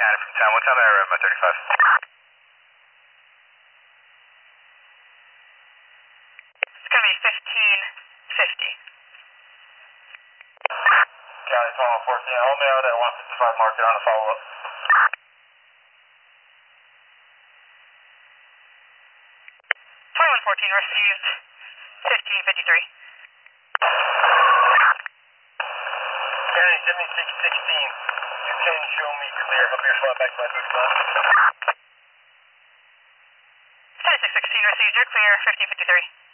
Canada from town. What time I arrive at 35? It's going to be 1550. County 2114, hold me out at 155 market on the follow-up. 2114 received 1553. County 7616, you can show me clear. Help me fly back by 35. 7616 received, you're clear, 1553.